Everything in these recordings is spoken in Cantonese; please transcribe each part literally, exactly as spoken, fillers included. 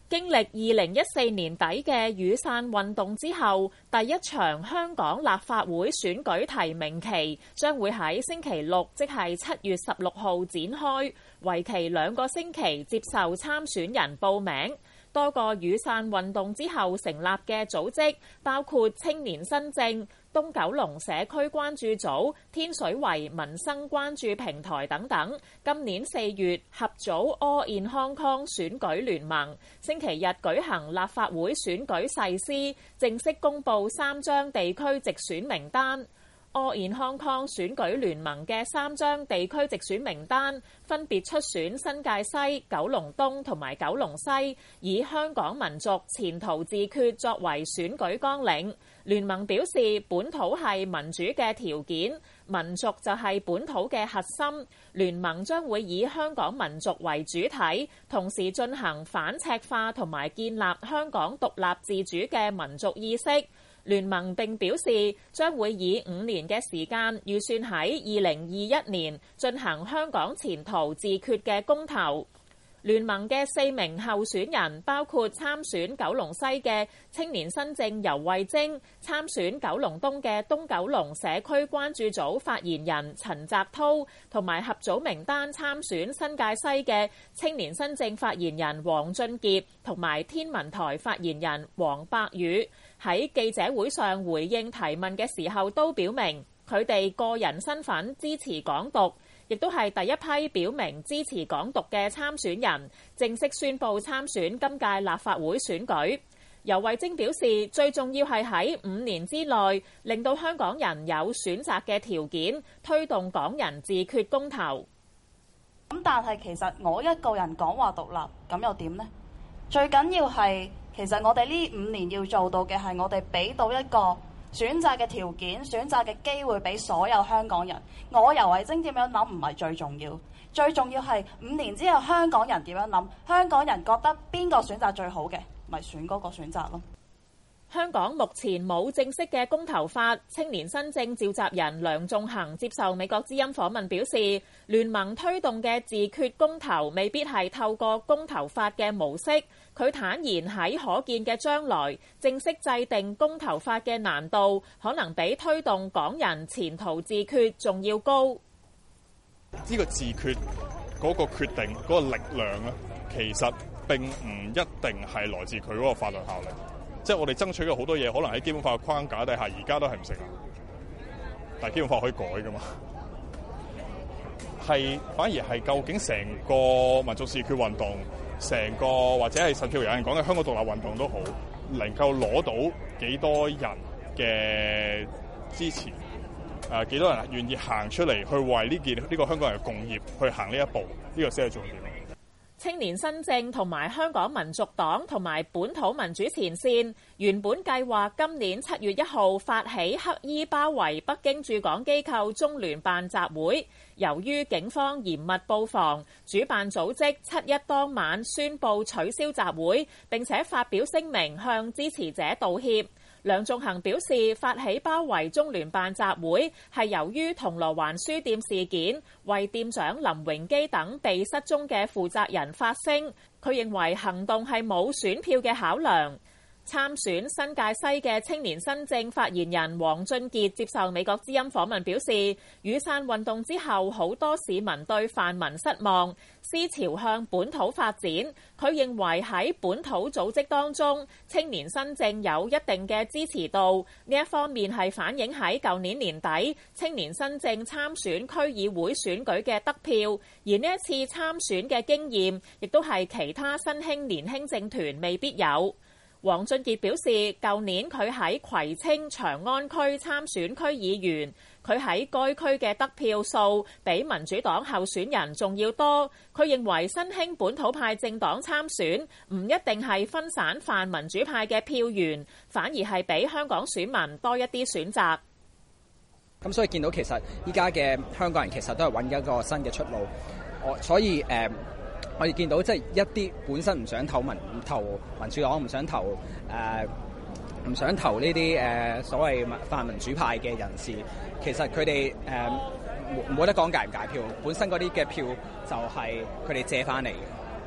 經歷二零一四年底嘅雨傘運動之後，第一場香港立法會選舉提名期將會喺星期六，即係七月十六號展開，為期兩個星期，接受參選人報名。多個雨傘運動之後成立嘅組織，包括青年新政、東九龍社區關注組、天水圍民生關注平台等等，今年四月合組 All in Hong Kong 選舉聯盟，星期日舉行立法會選舉誓師，正式公布三張地區直選名單。All in Hong Kong 選舉聯盟嘅三張地區直選名單分別出選新界西、九龍東同埋九龍西，以香港民族前途自決作為選舉綱領。聯盟表示，本土係民主嘅條件，民族就係本土嘅核心。聯盟將會以香港民族為主體，同時進行反赤化同埋建立香港獨立自主嘅民族意識。聯盟並表示，將會以五年嘅時間預算喺二零二一年進行香港前途自決嘅公投。聯盟嘅四名候選人包括參選九龍西嘅青年新政游蕙禎、參選九龍東嘅東九龍社區關注組發言人陳澤滔，同埋合組名單參選新界西嘅青年新政發言人黃俊傑，同埋天文台發言人黃伯宇。喺記者會上回應提問嘅時候，都表明佢哋個人身份支持港獨，亦都係第一批表明支持港獨嘅參選人，正式宣布參選今屆立法會選舉。游蕙禎表示，最重要係喺五年之內令到香港人有選擇嘅條件，推動港人自決公投。 咁但係其實我一個人講話獨立，咁又點呢？最緊要係其實我哋呢五年要做到嘅係我哋俾到一個選擇嘅條件、選擇嘅機會俾所有香港人。我游蕙禎點樣諗唔係最重要，最重要係五年之後香港人點樣諗，香港人覺得邊個選擇最好嘅，咪選嗰個選擇咯。 香港目前冇正式嘅公投法，青年新政召集人梁頌恆接受美國之音訪問表示，聯盟推動嘅自決公投未必係透過公投法嘅模式。佢坦言喺可見嘅將來，正式制定公投法嘅難度可能比推動港人前途自決仲要高。 呢個自決嗰個決定嗰個力量咧，其實並唔一定係來自佢嗰個法律效力。即係我哋爭取嘅好多嘢，可能喺基本法嘅框架底下，而家都係唔成立。但係基本法可以改㗎嘛？係反而係究竟成個民族自決運動，成個或者係甚至乎有人講嘅香港獨立運動都好，能夠攞到幾多人嘅支持？誒、呃、幾多人願意行出嚟去為呢件呢、呢個香港人嘅共業去行呢一步？呢、呢個先係重點。 青年新政同埋香港民族黨同埋本土民主前線原本計劃今年七月一號發起黑衣包圍北京駐港機構中聯辦集會，由於警方嚴密布防，主辦組織七一當晚宣布取消集會，並且發表聲明向支持者道歉。梁頌恆表示，發起包圍中聯辦集會係由於銅鑼灣書店事件，為店長林榮基等被失蹤嘅負責人發聲。佢認為行動係冇選票嘅考量。參選新界西嘅青年新政發言人黃俊傑接受美國之音訪問表示，雨傘運動之後，好多市民對泛民失望，思潮向本土發展。佢認為喺本土組織當中，青年新政有一定嘅支持度，呢一方面係反映喺舊年年底青年新政參選區議會選舉嘅得票，而呢一次參選嘅經驗，亦都係其他新興年輕政團未必有。黃俊傑表示，舊年佢喺葵青長安區參選區議員，佢喺該區嘅得票數比民主黨候選人仲要多。佢認為新興本土派政黨參選唔一定係分散泛民主派嘅票源，反而係俾香港選民多一啲選擇。 咁所以見到其實依家嘅香港人其實都係揾緊一個新嘅出路。我所以誒。呃我哋見到即係一啲本身唔想投民投民主黨，唔想投誒唔、呃、想投呢啲誒所謂泛民主派嘅人士，其實佢哋誒冇得講解唔解票，本身嗰啲嘅票就係佢哋借翻嚟嘅。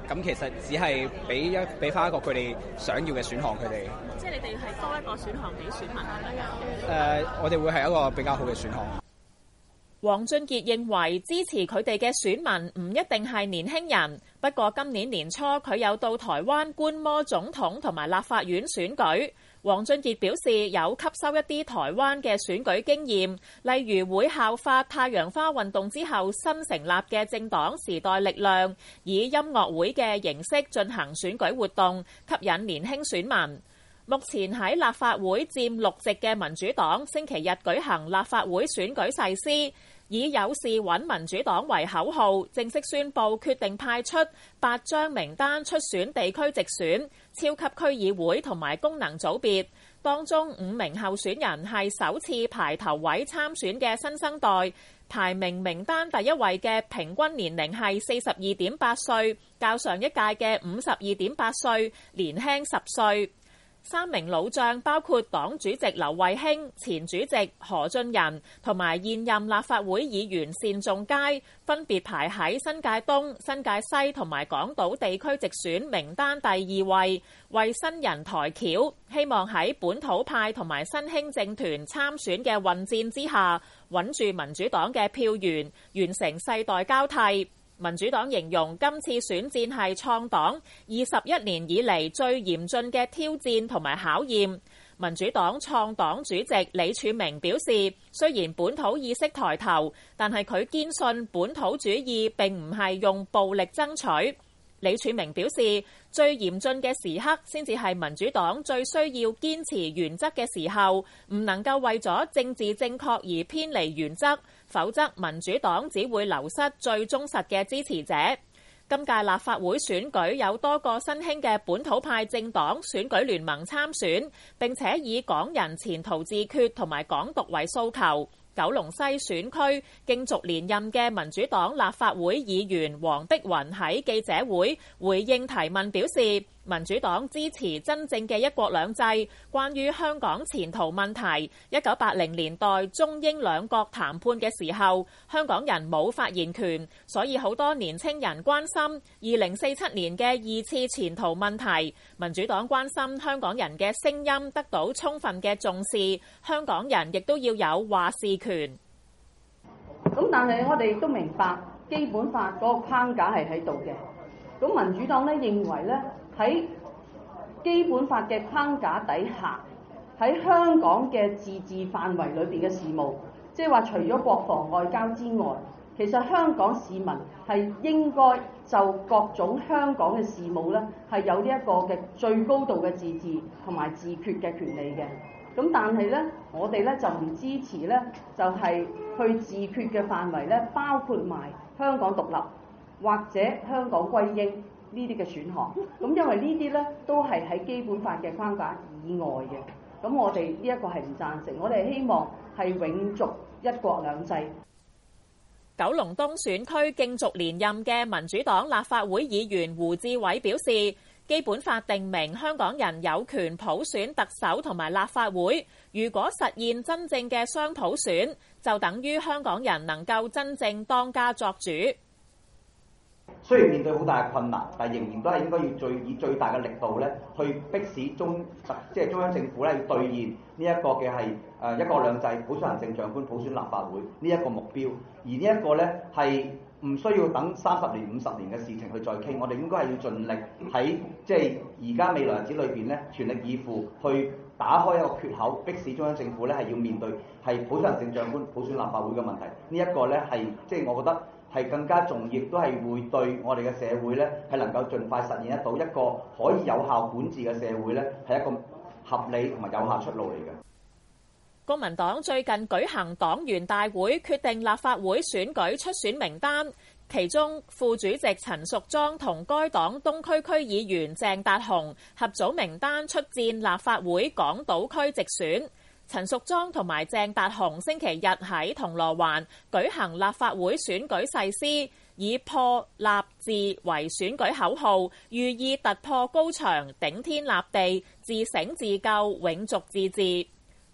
咁其實只係俾一俾翻一個佢哋想要嘅選項佢哋。 即係你哋係多一個選項俾選民係咪啊？ 誒、呃，我哋會係一個比較好嘅選項。 黃俊傑認為支持佢哋嘅選民唔一定係年輕人，不過今年年初佢有到台灣觀摩總統同埋立法院選舉。黃俊傑表示有吸收一啲台灣嘅選舉經驗，例如會效法太陽花運動之後新成立嘅政黨時代力量，以音樂會嘅形式進行選舉活動，吸引年輕選民。目前喺立法會佔六席嘅民主黨，星期日舉行立法會選舉誓師，以有事穩民主黨為口號，正式宣布決定派出八張名單出選地區直選、超級區議會同埋功能組別。當中五名候選人係首次排頭位參選嘅新生代，排名名單第一位嘅平均年齡係四十二點八歲，較上一屆嘅五十二點八歲年輕十歲。三名老將包括黨主席劉慧卿、前主席何俊仁同埋現任立法會議員單仲偕，分別排喺新界東、新界西同埋港島地區直選名單第二位，為新人抬轎，希望喺本土派同埋新興政團參選嘅混戰之下，穩住民主黨嘅票源，完成世代交替。民主黨形容今次選戰係創黨二十一年以嚟最嚴峻嘅挑戰同埋考驗。民主黨創黨主席李柱銘表示，雖然本土意識抬頭，但係佢堅信本土主義並唔係用暴力爭取。李柱銘表示，最嚴峻嘅時刻先至係民主黨最需要堅持原則嘅時候，唔能夠為咗政治正確而偏離原則，否則民主黨只會流失最忠實嘅支持者。今屆立法會選舉有多個新興嘅本土派政黨選舉聯盟參選，並且以港人前途自決同埋港獨為訴求。九龍西選區競逐連任嘅民主黨立法會議員黃碧雲喺記者會回應提問表示，民主黨支持真正嘅一國兩制。關於香港前途問題，一九八零年代中英兩國談判嘅時候，香港人冇發言權，所以好多年青人關心二零四七年嘅二次前途問題。民主黨關心香港人嘅聲音得到充分嘅重視，香港人亦都要有話事權。 咁但係我哋都明白基本法嗰個框架係喺度嘅。咁民主黨咧認為咧，喺基本法嘅框架底下，喺香港嘅自治範圍裏邊嘅事務，即係話除咗國防外交之外，其實香港市民係應該就各種香港嘅事務咧，係有呢一個嘅最高度嘅自治同埋自決嘅權利嘅。咁但係咧，我哋咧就唔支持咧，就係去自決嘅範圍咧，包括埋香港獨立或者香港歸英呢啲嘅選項。咁因為呢啲咧都係喺基本法嘅框架以外嘅。咁我哋呢一個係唔贊成，我哋希望係永續一國兩制。 九龍東選區競逐連任嘅民主黨立法會議員胡志偉表示，基本法定明香港人有權普選特首同埋立法會，如果實現真正嘅雙普選，就等於香港人能夠真正當家作主。 雖然面對好大嘅困難，但仍然都係應該要最以最大嘅力度咧，去迫使中即係中央政府咧，要兌現呢一個嘅係誒一國兩制、普選行政長官、普選立法會呢一個目標。而呢一個咧係唔需要等三十年、五十年嘅事情去再傾，我哋應該係要盡力喺即係而家未來日子裏邊咧，全力以赴去打開一個缺口，迫使中央政府咧係要面對係普選行政長官、普選立法會嘅問題。呢一個咧係即係我覺得係更加重要，都係會對我哋嘅社會咧係能夠盡快實現得到一個可以有效管治嘅社會咧，係一個合理同埋有效出路嚟嘅。 公民黨最近舉行黨員大會，決定立法會選舉出選名單，其中副主席陳淑莊同該黨東區區議員鄭達鴻合組名單出戰立法會港島區直選。陳淑莊同埋鄭達鴻星期日喺銅鑼灣舉行立法會選舉誓師，以破立治為選舉口號，寓意突破高牆、頂天立地、自省自救、永續自治。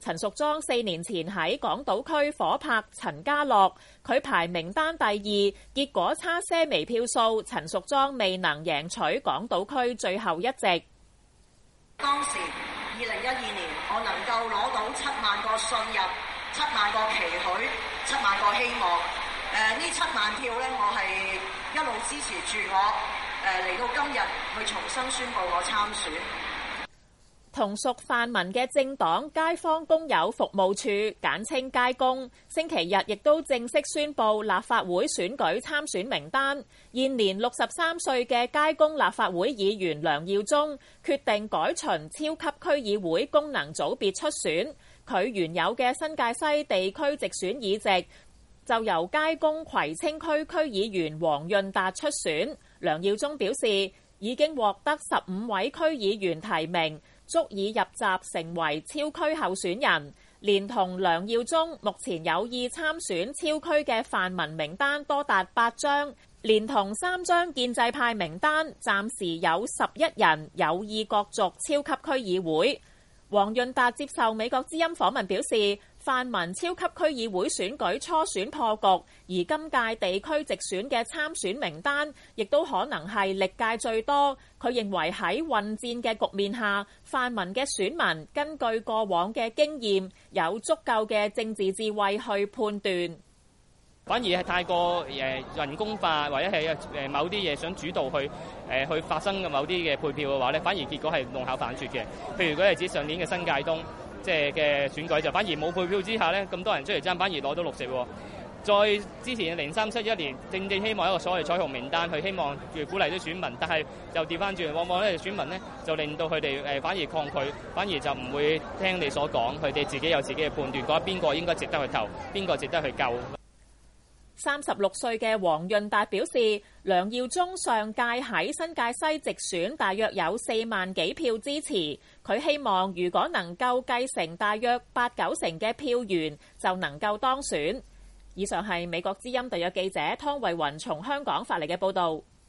陳淑莊四年前喺港島區夥拍陳家樂，佢排名單第二，結果差些微票數，陳淑莊未能贏取港島區最後一席。 當時二零一二年，我能夠攞到七萬個信任、七萬個期許、七萬個希望。誒、呃，呢七萬票呢，我係一路支持住我，誒嚟到今日去重新宣布我參選。 同屬泛民嘅政黨街坊工友服務處簡稱街工，星期日亦都正式宣布立法會選舉參選名單。現年六十三歲嘅街工立法會議員梁耀忠決定改循超級區議會功能組別出選，佢原有嘅新界西地區直選議席就由街工葵青區區議員黃潤達出選。梁耀忠表示已經獲得十五位區議員提名，足以入閘成為超區候選人，連同梁耀忠目前有意參選超區嘅泛民名單多達八張，連同三張建制派名單，暫時有十一人有意角逐超級區議會。黃潤達接受美國之音訪問表示，泛民超級區議會選舉初選破局，而今屆地區直選嘅參選名單亦都可能係歷屆最多。佢認為喺混戰嘅局面下，泛民嘅選民根據過往嘅經驗，有足夠嘅政治智慧去判斷。 反而係太過誒人工化，或者係誒某啲嘢想主導去誒去發生嘅某啲嘅配票嘅話咧，反而結果係弄巧反拙嘅。譬如如果係指上年嘅新界東即係嘅選舉，就反而冇配票之下咧，咁多人出嚟爭，反而攞到六席。再之前嘅零三七一年，正正希望一個所謂彩虹名單，去希望鼓勵啲選民，但係又調翻轉，往往咧選民咧就令到佢哋誒反而抗拒，反而就唔會聽你所講，佢哋自己有自己嘅判斷，覺得邊個應該值得去投，邊個值得去救。 三十六歲嘅黃潤達表示，梁耀忠上屆喺新界西直選大約有四萬幾票支持，佢希望如果能夠繼承大約八九成嘅票源，就能夠當選。以上係美國之音特約記者湯慧雲從香港發嚟嘅報導。